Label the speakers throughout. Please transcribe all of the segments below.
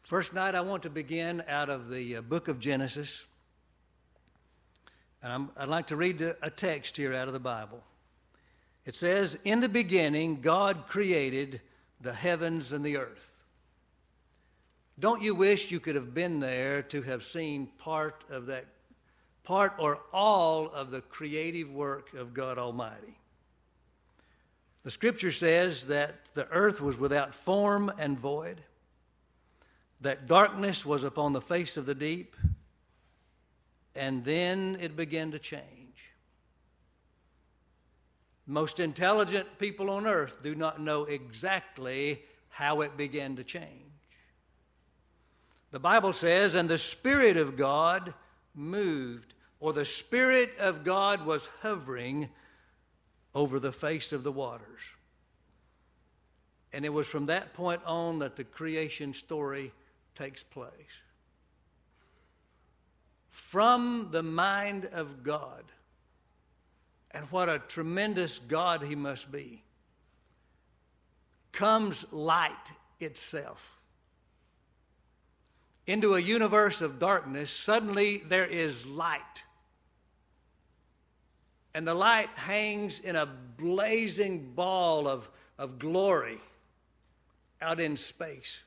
Speaker 1: First night, I want to begin out of the book of Genesis. And I'd like to read a text here out of the Bible. It says, "In the beginning, God created the heavens and the earth." Don't you wish you could have been there to have seen part or all of the creative work of God Almighty? The scripture says that the earth was without form and void, that darkness was upon the face of the deep, and then it began to change. Most intelligent people on earth do not know exactly how it began to change. The Bible says, "And the Spirit of God moved," or the Spirit of God was hovering over the face of the waters. And it was from that point on that the creation story takes place. From the mind of God, and what a tremendous God He must be, comes light itself. Into a universe of darkness, suddenly there is light. And the light hangs in a blazing ball of glory out in space.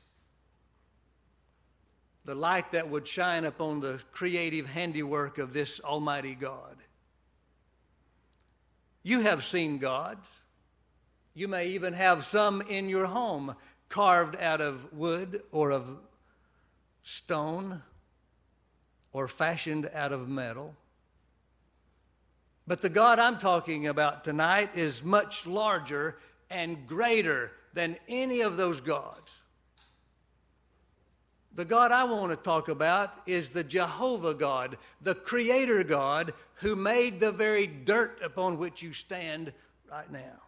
Speaker 1: The light that would shine upon the creative handiwork of this Almighty God. You have seen gods. You may even have some in your home carved out of wood or of stone or fashioned out of metal. But the God I'm talking about tonight is much larger and greater than any of those gods. The God I want to talk about is the Jehovah God, the Creator God who made the very dirt upon which you stand right now.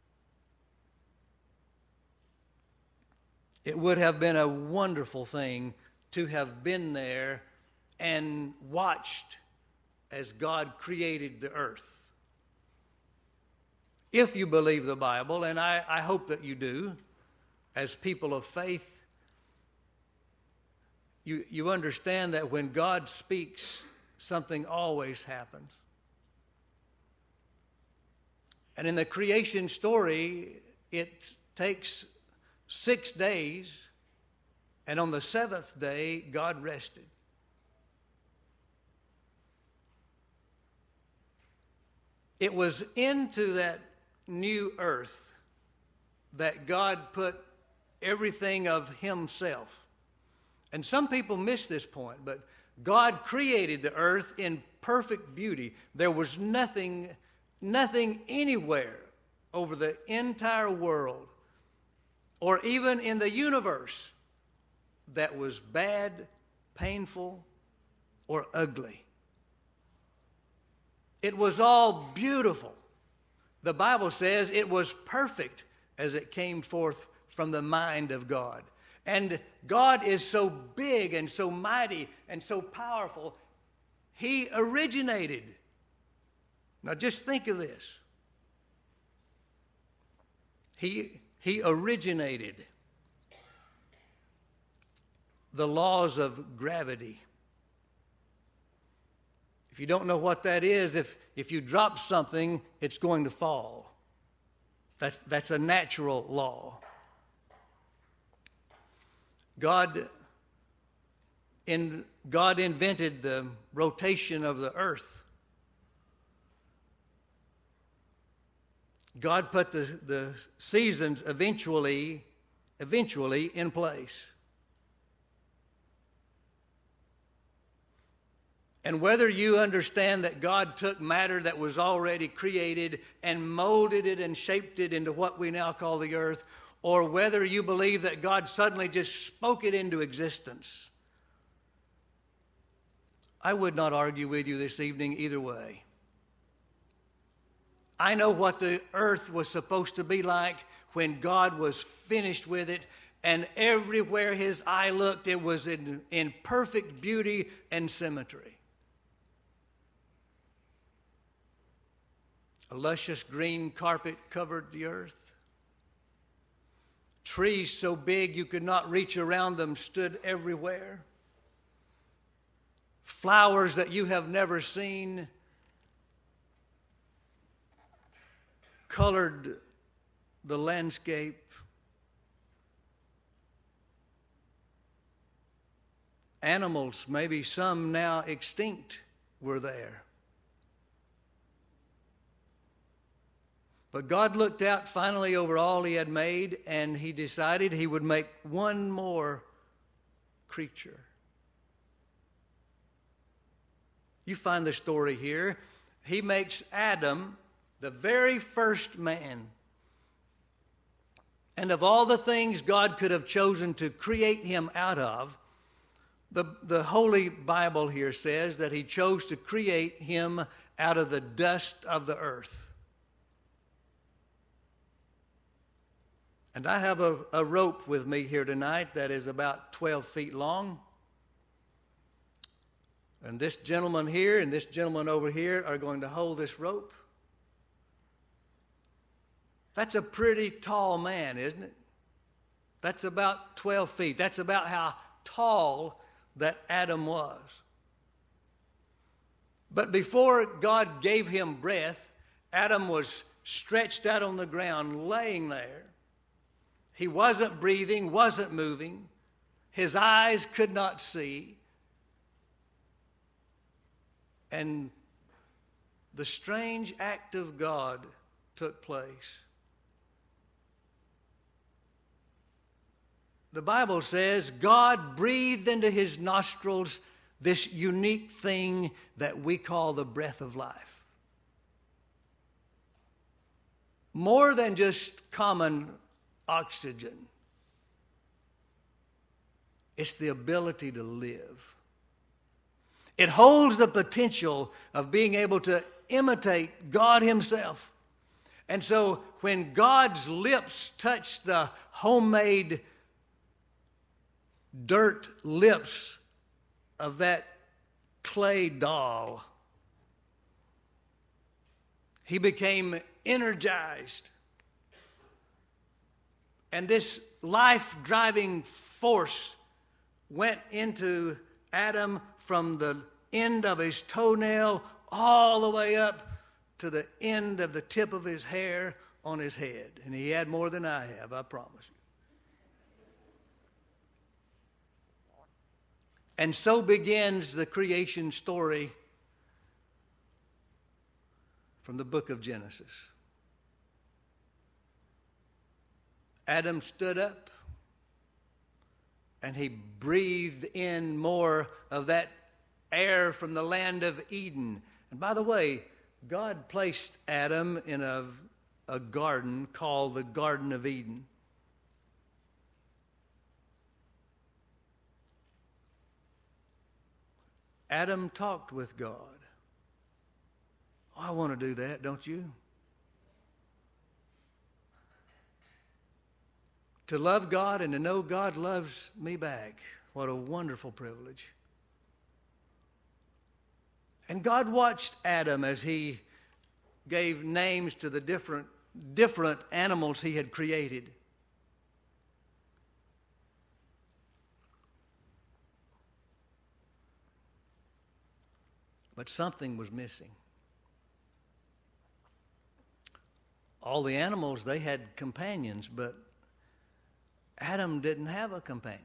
Speaker 1: It would have been a wonderful thing to have been there and watched as God created the earth. If you believe the Bible, and I hope that you do, as people of faith, you understand that when God speaks, something always happens. And in the creation story, it takes 6 days, and on the seventh day, God rested. It was into that new earth that God put everything of Himself. And some people miss this point, but God created the earth in perfect beauty. There was nothing anywhere over the entire world or even in the universe that was bad, painful, or ugly. It was all beautiful. The Bible says it was perfect as it came forth from the mind of God. And God is so big and so mighty and so powerful, He originated. Now just think of this. He originated the laws of gravity. If you don't know what that is, if you drop something, it's going to fall. That's a natural law. God invented the rotation of the earth. God put the seasons eventually in place. And whether you understand that God took matter that was already created and molded it and shaped it into what we now call the earth, or whether you believe that God suddenly just spoke it into existence, I would not argue with you this evening either way. I know what the earth was supposed to be like when God was finished with it, and everywhere His eye looked, it was in perfect beauty and symmetry. A luscious green carpet covered the earth. Trees so big you could not reach around them stood everywhere. Flowers that you have never seen colored the landscape. Animals, maybe some now extinct, were there. But God looked out finally over all he had made, and he decided he would make one more creature. You find the story here. He makes Adam the very first man. And of all the things God could have chosen to create him out of, the Holy Bible here says that he chose to create him out of the dust of the earth. And I have a rope with me here tonight that is about 12 feet long. And this gentleman here and this gentleman over here are going to hold this rope. That's a pretty tall man, isn't it? That's about 12 feet. That's about how tall that Adam was. But before God gave him breath, Adam was stretched out on the ground, laying there. He wasn't breathing, wasn't moving. His eyes could not see. And the strange act of God took place. The Bible says God breathed into his nostrils this unique thing that we call the breath of life. More than just common oxygen. It's the ability to live. It holds the potential of being able to imitate God himself. And so when God's lips touched the homemade dirt lips of that clay doll, he became energized. And this life-driving force went into Adam from the end of his toenail all the way up to the end of the tip of his hair on his head. And he had more than I have, I promise you. And so begins the creation story from the book of Genesis. Adam stood up and he breathed in more of that air from the land of Eden. And by the way, God placed Adam in a garden called the Garden of Eden. Adam talked with God. Oh, I want to do that, don't you? To love God and to know God loves me back. What a wonderful privilege. And God watched Adam as he gave names to the different animals he had created. But something was missing. All the animals, they had companions, but Adam didn't have a companion.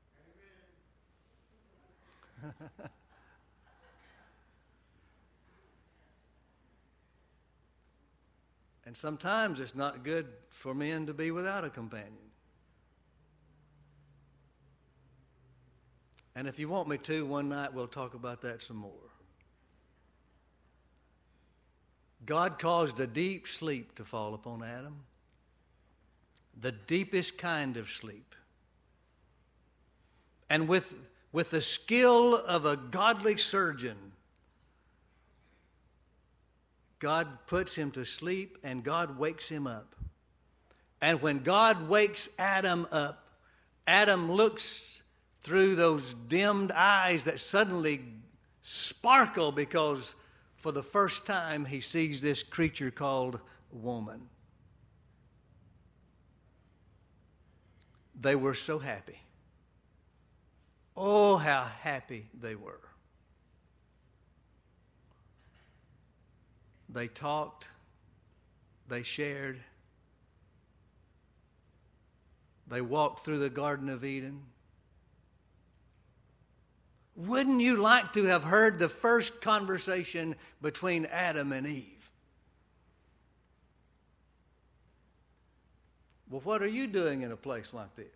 Speaker 1: And sometimes it's not good for men to be without a companion. And if you want me to, one night we'll talk about that some more. God caused a deep sleep to fall upon Adam, the deepest kind of sleep. And with the skill of a godly surgeon, God puts him to sleep and God wakes him up. And when God wakes Adam up, Adam looks through those dimmed eyes that suddenly sparkle because for the first time he sees this creature called woman. they were so happy. Oh, how happy they were. They talked, they shared, they walked through the Garden of Eden. Wouldn't you like to have heard the first conversation between Adam and Eve? Well, what are you doing in a place like this?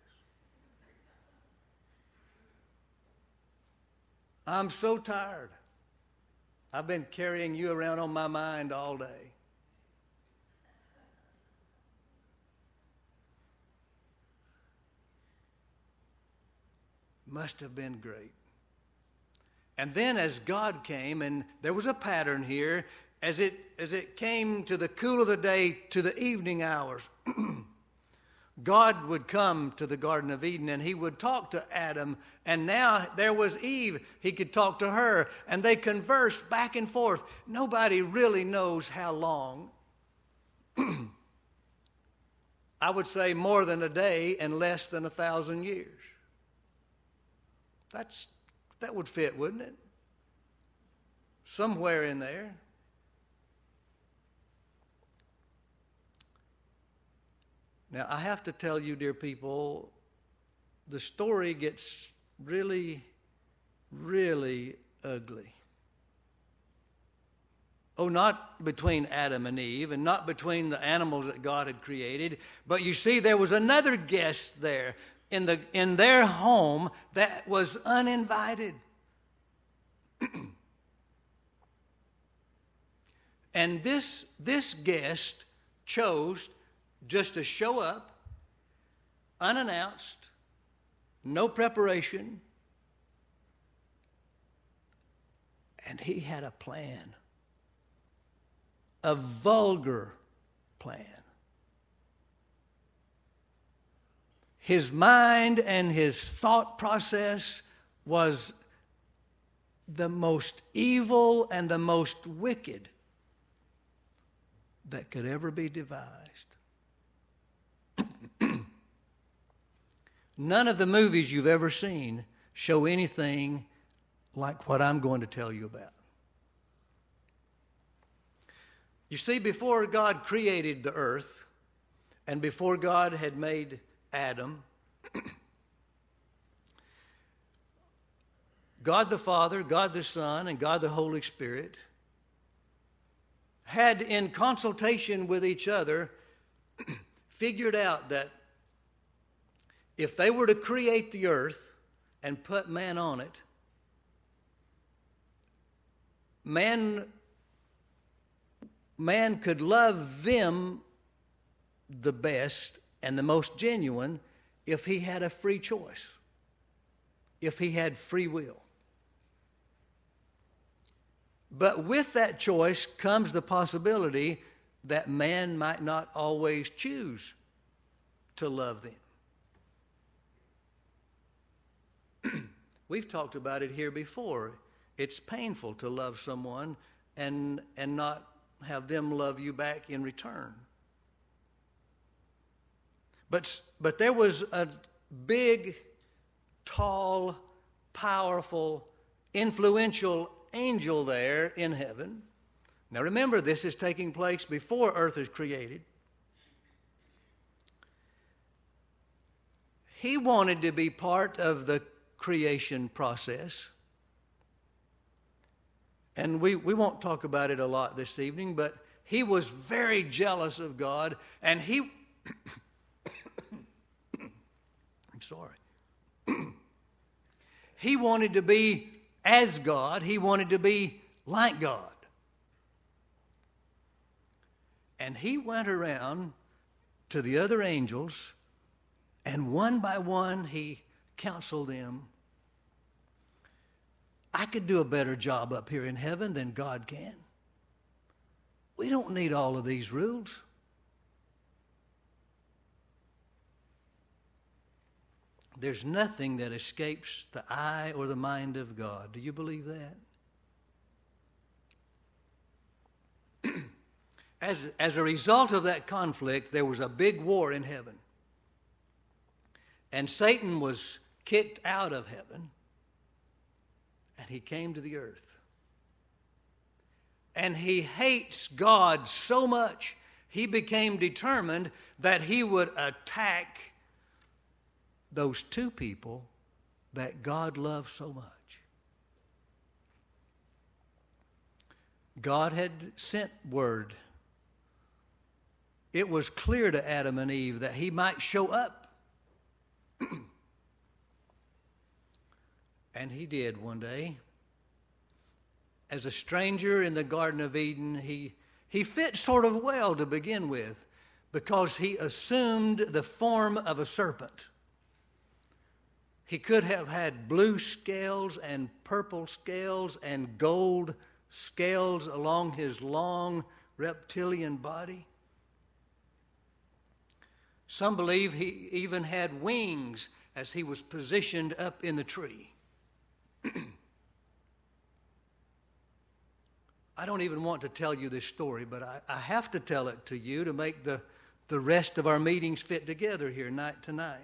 Speaker 1: I'm so tired. I've been carrying you around on my mind all day. Must have been great. And then as God came, and there was a pattern here, as it came to the cool of the day, to the evening hours, God would come to the Garden of Eden and he would talk to Adam. And now there was Eve. He could talk to her. And they conversed back and forth. Nobody really knows how long. I would say more than a day and less than 1,000 years. That would fit, wouldn't it? Somewhere in there. Now, I have to tell you, dear people, the story gets really, really ugly. Oh, not between Adam and Eve and not between the animals that God had created, but you see, there was another guest there in their home that was uninvited. And this guest chose just to show up, unannounced, no preparation, and he had a plan, a vulgar plan. His mind and his thought process was the most evil and the most wicked that could ever be devised. None of the movies you've ever seen show anything like what I'm going to tell you about. You see, before God created the earth and before God had made Adam, God the Father, God the Son, and God the Holy Spirit had, in consultation with each other, figured out that if they were to create the earth and put man on it, man could love them the best and the most genuine if he had a free choice, if he had free will. But with that choice comes the possibility that man might not always choose to love them. We've talked about it here before. It's painful to love someone and not have them love you back in return. But there was a big, tall, powerful, influential angel there in heaven. Now remember, this is taking place before earth is created. He wanted to be part of the creation process. And we won't talk about it a lot this evening, but he was very jealous of God, and he I'm sorry. He wanted to be as God. He wanted to be like God. And he went around to the other angels, and one by one he counseled them. I could do a better job up here in heaven than God can. We don't need all of these rules. There's nothing that escapes the eye or the mind of God. Do you believe that? As a result of that conflict, there was a big war in heaven. And Satan was kicked out of heaven, and he came to the earth. And he hates God so much, he became determined that he would attack those two people that God loved so much. God had sent word. It was clear to Adam and Eve that he might show up. And he did one day. As a stranger in the Garden of Eden, he fit sort of well to begin with because he assumed the form of a serpent. He could have had blue scales and purple scales and gold scales along his long reptilian body. Some believe he even had wings as he was positioned up in the tree. I don't even want to tell you this story, but I have to tell it to you to make the rest of our meetings fit together here night to night.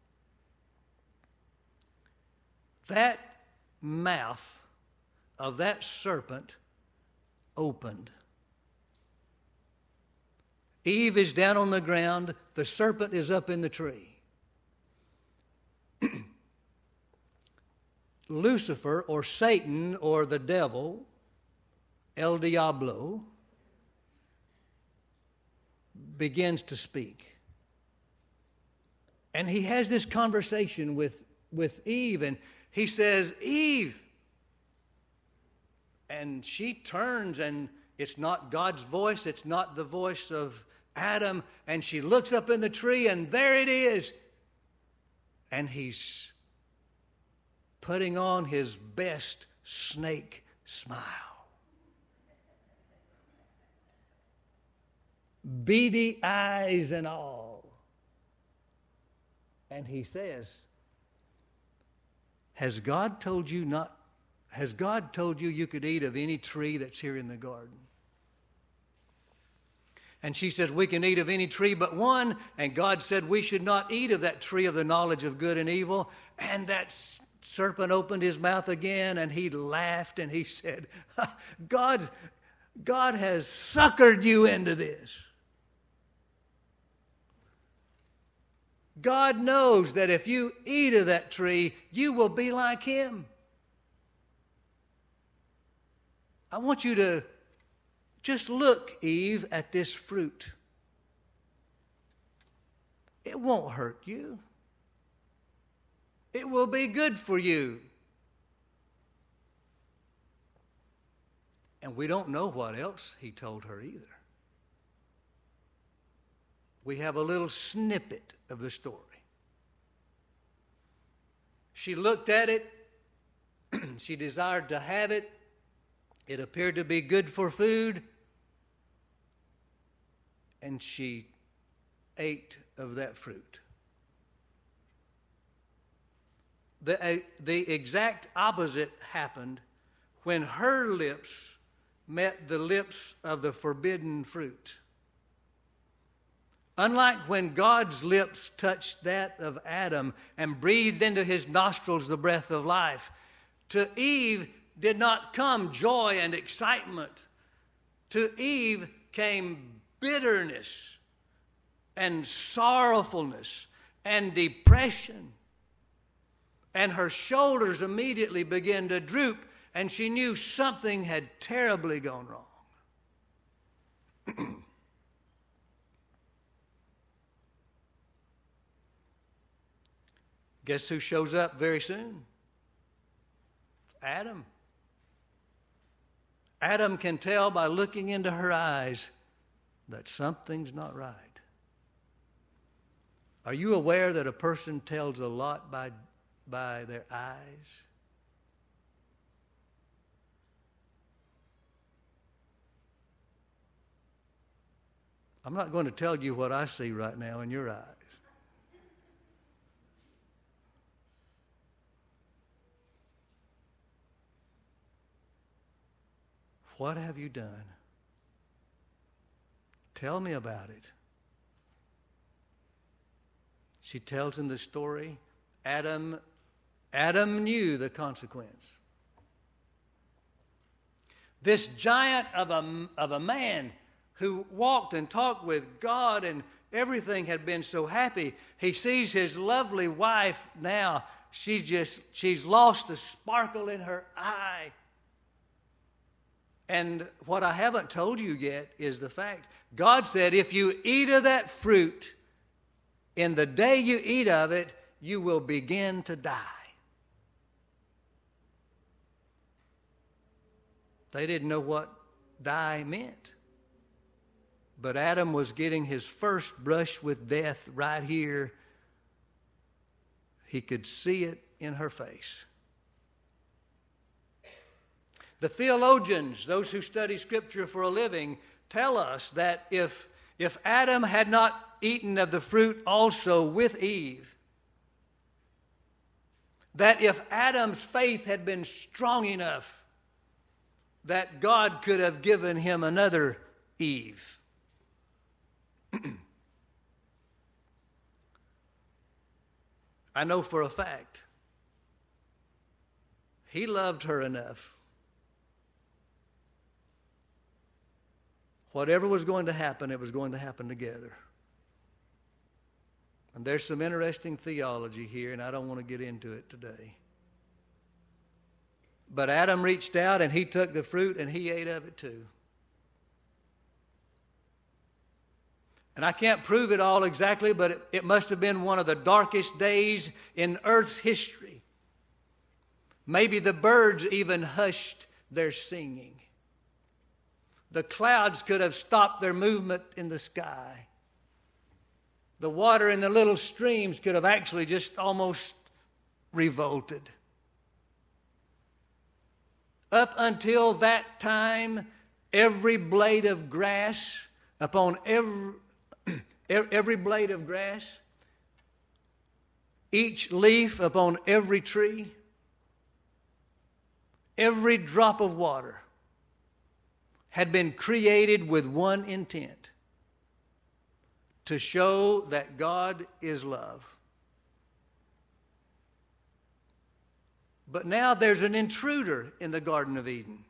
Speaker 1: That mouth of that serpent opened. Eve is down on the ground. The serpent is up in the tree. Lucifer, or Satan, or the devil, El Diablo, begins to speak. And he has this conversation with Eve, and he says, Eve. And she turns, and it's not God's voice, it's not the voice of Adam, and she looks up in the tree, and there it is. And he's putting on his best snake smile. Beady eyes and all. And he says, Has God told you you could eat of any tree that's here in the garden? And she says, we can eat of any tree but one. And God said we should not eat of that tree of the knowledge of good and evil. And that serpent opened his mouth again, and he laughed, and he said, God has suckered you into this. God knows that if you eat of that tree, you will be like him. I want you to just look, Eve, at this fruit. It won't hurt you. It will be good for you. And we don't know what else he told her either. We have a little snippet of the story. She looked at it. She desired to have it. It appeared to be good for food. And she ate of that fruit. The exact opposite happened when her lips met the lips of the forbidden fruit. Unlike when God's lips touched that of Adam and breathed into his nostrils the breath of life, to Eve did not come joy and excitement. To Eve came bitterness and sorrowfulness and depression. And her shoulders immediately began to droop, and she knew something had terribly gone wrong. Guess who shows up very soon? Adam. Adam can tell by looking into her eyes that something's not right. Are you aware that a person tells a lot by their eyes? I'm not going to tell you what I see right now in your eyes. What have you done? Tell me about it. She tells him the story. Adam knew the consequence. This giant of a man who walked and talked with God and everything had been so happy. He sees his lovely wife now. She's lost the sparkle in her eye. And what I haven't told you yet is the fact, God said, if you eat of that fruit, in the day you eat of it, you will begin to die. They didn't know what die meant. But Adam was getting his first brush with death right here. He could see it in her face. The theologians, those who study Scripture for a living, tell us that if Adam had not eaten of the fruit also with Eve, that if Adam's faith had been strong enough, that God could have given him another Eve. I know for a fact he loved her enough. Whatever was going to happen, it was going to happen together. And there's some interesting theology here, and I don't want to get into it today. But Adam reached out and he took the fruit and he ate of it too. And I can't prove it all exactly, but it must have been one of the darkest days in Earth's history. Maybe the birds even hushed their singing. The clouds could have stopped their movement in the sky. The water in the little streams could have actually just almost revolted. Up until that time, every blade of grass, upon every blade of grass, each leaf upon every tree, every drop of water had been created with one intent: to show that God is love. But now there's an intruder in the Garden of Eden.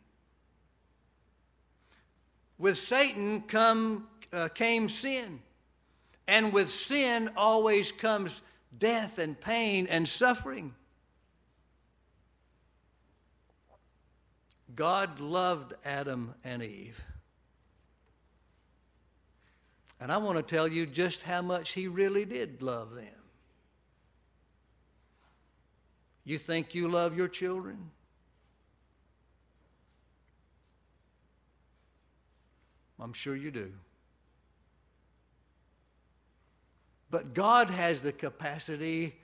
Speaker 1: With Satan came sin. And with sin always comes death and pain and suffering. God loved Adam and Eve. And I want to tell you just how much He really did love them. You think you love your children? I'm sure you do. But God has the capacity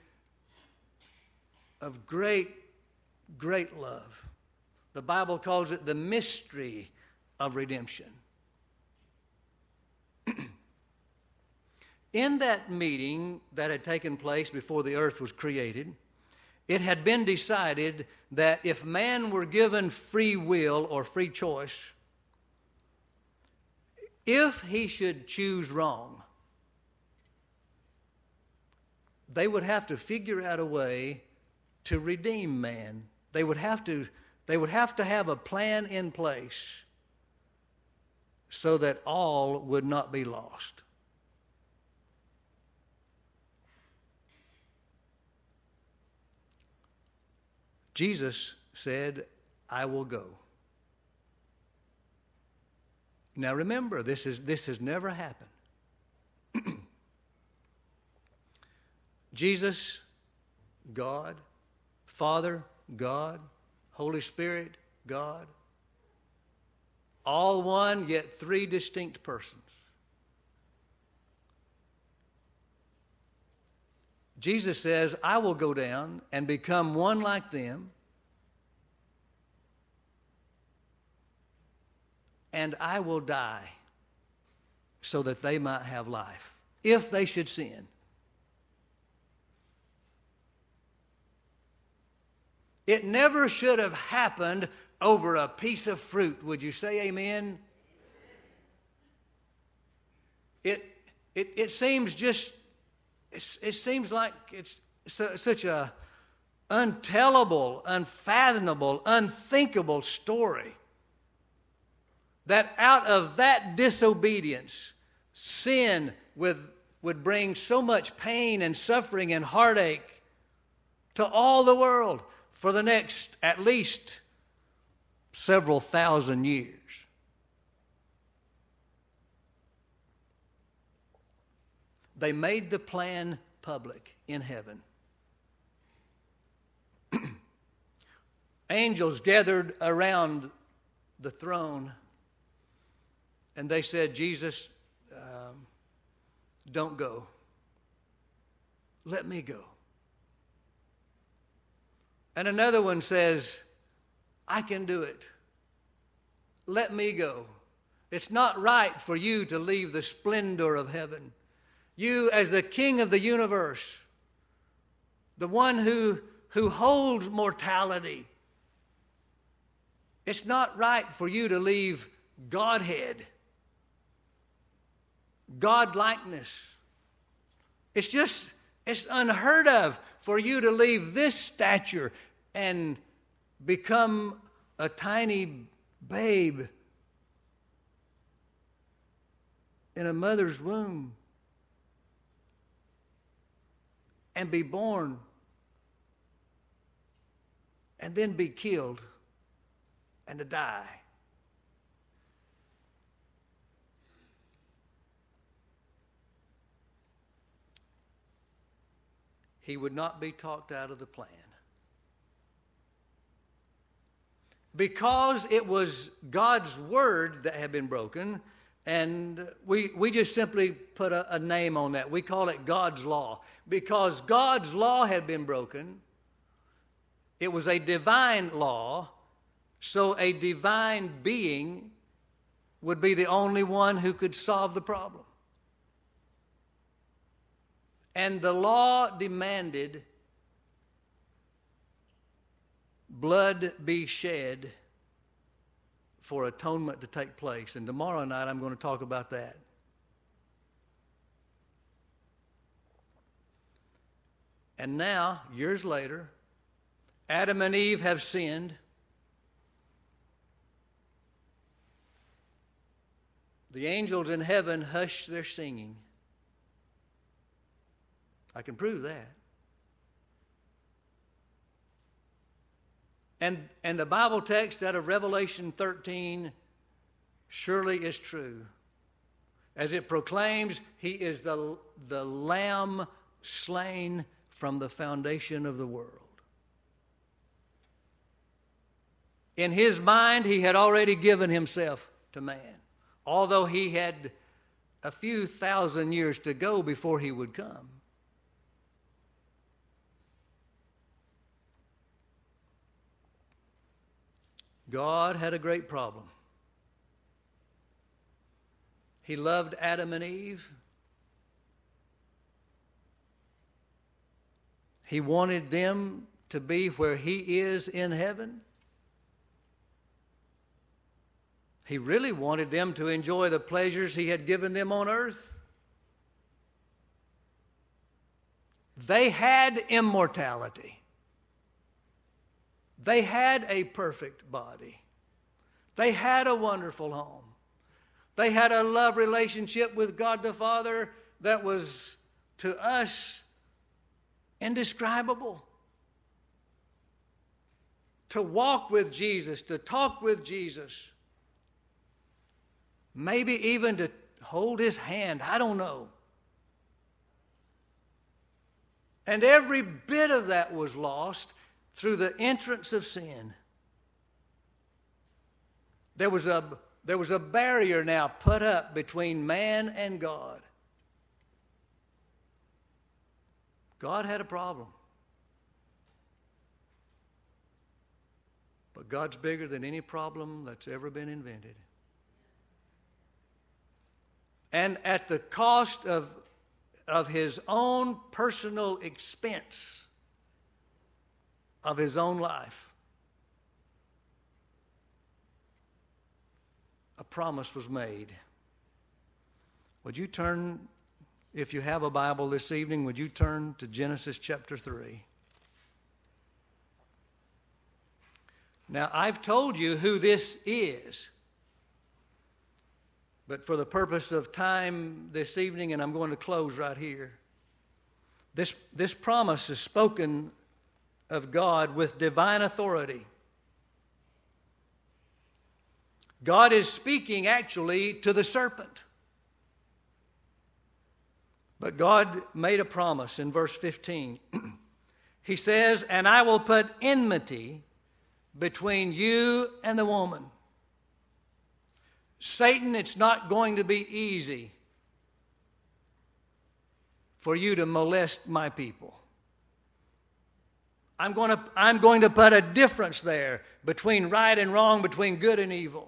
Speaker 1: of great, great love. The Bible calls it the mystery of redemption. In that meeting that had taken place before the earth was created, it had been decided that if man were given free will or free choice, if he should choose wrong, they would have to figure out a way to redeem man. They would have to have a plan in place so that all would not be lost. Jesus said, I will go. Now remember, this has never happened. Jesus, God, Father, God, Holy Spirit, God, all one, yet three distinct persons. Jesus says, I will go down and become one like them, and I will die so that they might have life, if they should sin. It never should have happened over a piece of fruit. Would you say amen? It seems just it seems like it's such a untellable, unfathomable, unthinkable story that out of that disobedience, sin would bring so much pain and suffering and heartache to all the world for the next at least several thousand years. They made the plan public in heaven. Angels gathered around the throne and they said, Jesus, don't go. Let me go. And another one says, I can do it. Let me go. It's not right for you to leave the splendor of heaven. You, as the King of the universe, the one who holds mortality, it's not right for you to leave Godhead, God-likeness. It's unheard of for you to leave this stature and become a tiny babe in a mother's womb and be born and then be killed and to die. He would not be talked out of the plan. Because it was God's word that had been broken, and we just simply put a name on that. We call it God's law. Because God's law had been broken, it was a divine law, so a divine being would be the only one who could solve the problem. And the law demanded blood be shed for atonement to take place. And tomorrow night I'm going to talk about that. And now, years later, Adam and Eve have sinned. The angels in heaven hush their singing. I can prove that. And the Bible text out of Revelation 13 surely is true. As it proclaims, He is the Lamb slain from the foundation of the world. In His mind, He had already given Himself to man, although He had a few thousand years to go before He would come. God had a great problem. He loved Adam and Eve. He wanted them to be where He is in heaven. He really wanted them to enjoy the pleasures He had given them on earth. They had immortality. They had a perfect body. They had a wonderful home. They had a love relationship with God the Father that was, to us, indescribable. To walk with Jesus, to talk with Jesus, maybe even to hold His hand, I don't know. And every bit of that was lost through the entrance of sin. There was a barrier now put up between man and God. God had a problem. But God's bigger than any problem that's ever been invented. And at the cost of His own personal expense of His own life, a promise was made. Would you turn If you have a Bible this evening, would you turn to Genesis chapter 3? Now, I've told you who this is, but for the purpose of time this evening, and I'm going to close right here, this promise is spoken of God with divine authority. God is speaking actually to the serpent. But God made a promise in verse 15. He says, "And I will put enmity between you and the woman." Satan, it's not going to be easy for you to molest my people. I'm going to put a difference there between right and wrong, between good and evil.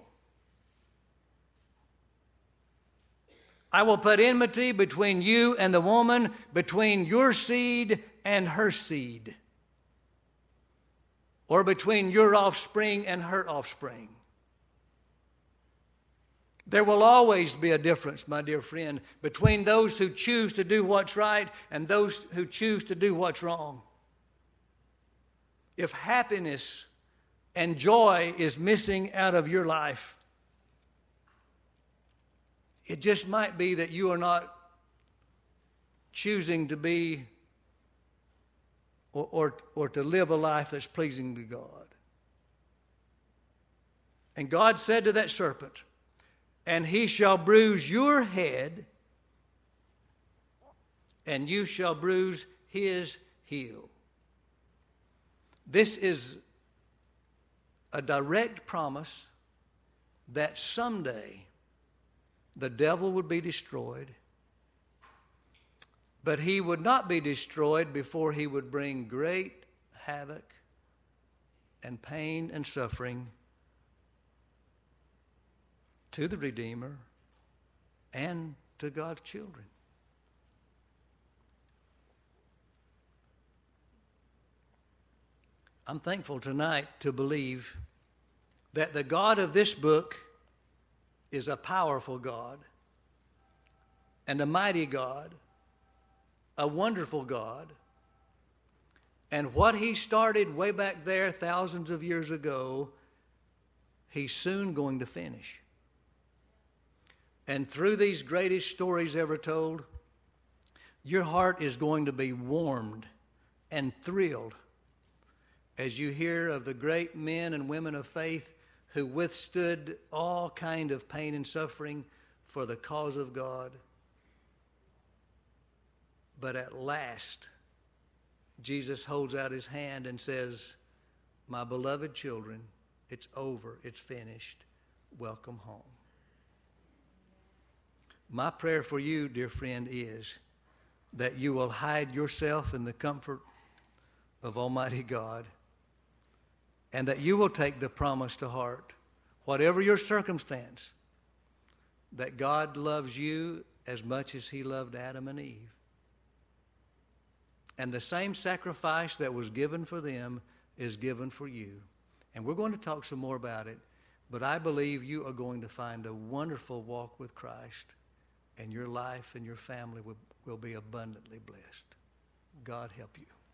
Speaker 1: I will put enmity between you and the woman, between your seed and her seed, or between your offspring and her offspring. There will always be a difference, my dear friend, between those who choose to do what's right and those who choose to do what's wrong. If happiness and joy is missing out of your life, it just might be that you are not choosing to be or to live a life that's pleasing to God. And God said to that serpent, "And he shall bruise your head, and you shall bruise his heel." This is a direct promise that someday the devil would be destroyed, but he would not be destroyed before he would bring great havoc and pain and suffering to the Redeemer and to God's children. I'm thankful tonight to believe that the God of this book is a powerful God and a mighty God, a wonderful God. And what he started way back there thousands of years ago, he's soon going to finish. And through these greatest stories ever told, your heart is going to be warmed and thrilled as you hear of the great men and women of faith who withstood all kind of pain and suffering for the cause of God. But at last, Jesus holds out his hand and says, "My beloved children, it's over, it's finished. Welcome home." My prayer for you, dear friend, is that you will hide yourself in the comfort of Almighty God, and that you will take the promise to heart, whatever your circumstance, that God loves you as much as he loved Adam and Eve. And the same sacrifice that was given for them is given for you. And we're going to talk some more about it, but I believe you are going to find a wonderful walk with Christ, and your life and your family will be abundantly blessed. God help you.